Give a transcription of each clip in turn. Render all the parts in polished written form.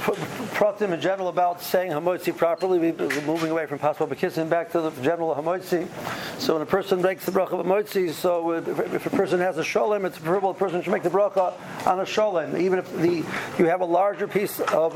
pratim in general about saying hamotzi properly. We're moving away from pasuk b'kisin back to the general hamotzi. So when a person makes the bracha of hamotzi, so if a person has a sholem, it's preferable the person should make the bracha on a sholem. Even if you have a larger piece of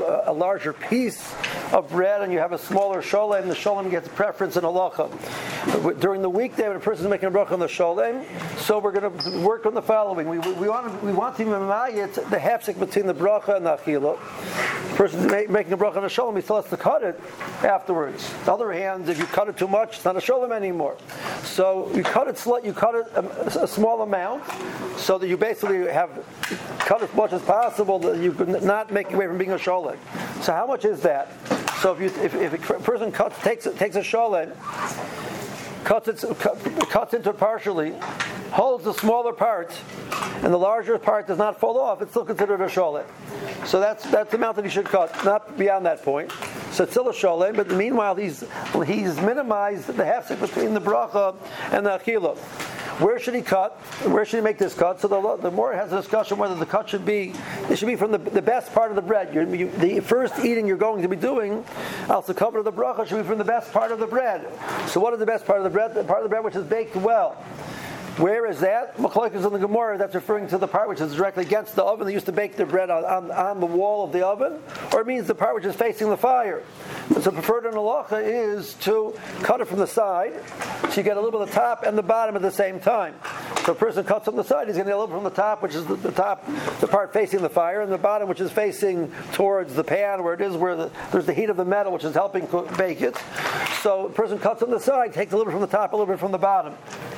bread and you have a smaller sholem, the sholem gets preference in halacha. During the weekday, when a person is making a bracha on the sholem, so we're going to work on the following. We want to mamayit the hefsek between the bracha and the achila. The person making a bracha on a sholem, he still has to cut it afterwards. On the other hand, if you cut it too much, it's not a sholem anymore. So you cut it a small amount, so that you basically have cut as much as possible that you could not make it away from being a sholem. So how much is that? So if a person takes a sholem, cuts into it partially, holds the smaller part, and the larger part does not fall off, it's still considered a sholem. So that's the amount that he should cut, not beyond that point. So it's still a sholem, but meanwhile he's minimized the hefsek between the bracha and the achila. Where should he cut? Where should he make this cut? So the more has a discussion whether the cut should be from the best part of the bread. The first eating you're going to be doing, also cover of the bracha, should be from the best part of the bread. So what is the best part of the bread? The part of the bread which is baked well. Where is that? Machlokes in the Gemara, that's referring to the part which is directly against the oven. They used to bake their bread on the wall of the oven, or it means the part which is facing the fire. So preferred in halacha is to cut it from the side, so you get a little bit of the top and the bottom at the same time. So a person cuts on the side, he's going to get a little bit from the top, which is the top, the part facing the fire, and the bottom, which is facing towards the pan, where there's the heat of the metal, which is helping bake it. So a person cuts on the side, takes a little bit from the top, a little bit from the bottom.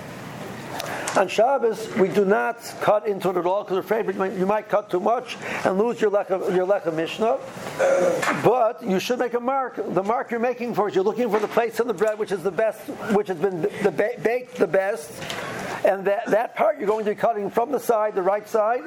On Shabbos, we do not cut into it at all because we're afraid you might cut too much and lose your lechem mishnah. But you should make a mark. The mark you're making for it, you're looking for the place in the bread which is the best, which has been baked the best. And that part you're going to be cutting from the side, the right side,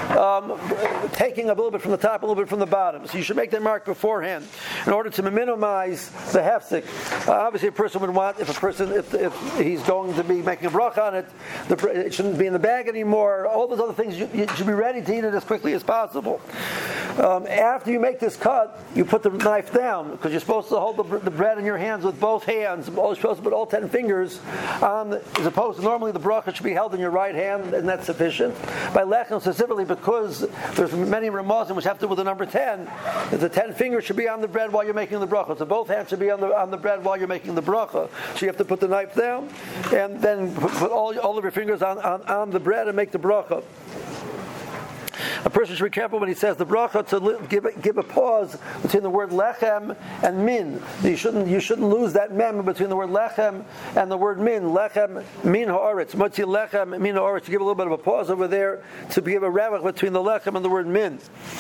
taking a little bit from the top, a little bit from the bottom. So you should make that mark beforehand in order to minimize the hefsek. Obviously, a person would want, if he's going to be making a bracha on it, it shouldn't be in the bag anymore. All those other things, you should be ready to eat it as quickly as possible. After you make this cut, you put the knife down because you're supposed to hold the bread in your hands with both hands. You're supposed to put all 10 fingers on, as opposed to normally the bracha should be held in your right hand, and that's sufficient. By lechem specifically, because there's many ramazim which have to do with the number 10, the 10 fingers should be on the bread while you're making the bracha. So both hands should be on the bread while you're making the bracha. So you have to put the knife down, and then put all of your fingers on the bread and make the bracha. A person should be careful when he says the bracha to give a pause between the word lechem and min. You shouldn't lose that mem between the word lechem and the word min. Lechem min ha'aretz. Motzi lechem min ha'aretz. To give a little bit of a pause over there to give a ravach between the lechem and the word min.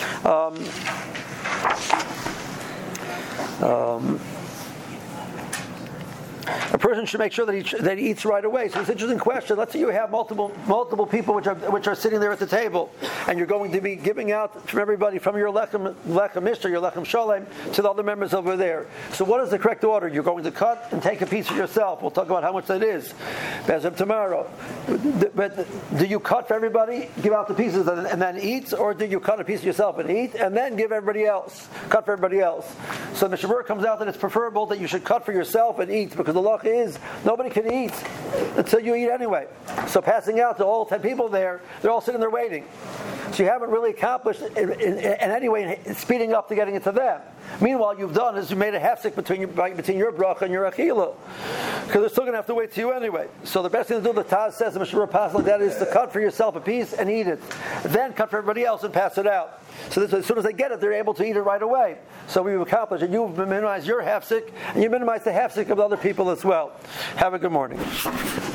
A person should make sure that he eats right away. So it's an interesting question. Let's say you have multiple people which are sitting there at the table, and you're going to be giving out from everybody from your lechem mishnah, your lechem sholem, to the other members over there. So what is the correct order? You're going to cut and take a piece for yourself. We'll talk about how much that is as of tomorrow. But do you cut for everybody, give out the pieces, and then eat, or do you cut a piece for yourself and eat, and then give everybody else? Cut for everybody else. So the Mishnah comes out that it's preferable that you should cut for yourself and eat, because the law is nobody can eat until you eat anyway. So passing out to all 10 people there, they're all sitting there waiting. So you haven't really accomplished in any way speeding up to getting it to them. Meanwhile, you've done is you made a hefsek between your bracha and your achila, because they're still going to have to wait to you anyway. So the best thing to do, the Taz says, the Mishnah pass like that, is to cut for yourself a piece and eat it, then cut for everybody else and pass it out. So as soon as they get it, they're able to eat it right away. So we've accomplished it. You've minimized your hefsek, and you minimize the hefsek of the other people as well. Have a good morning.